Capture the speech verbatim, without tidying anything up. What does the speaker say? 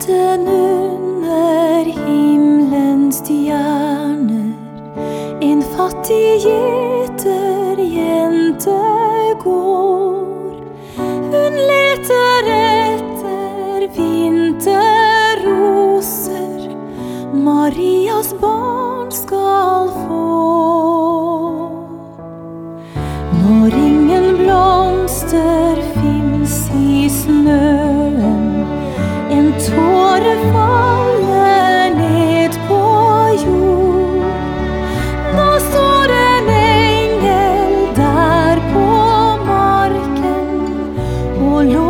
Natten under himmelens stjerner, en fattig gjeterjente går. Hun leter etter vinterroser, Marias barn.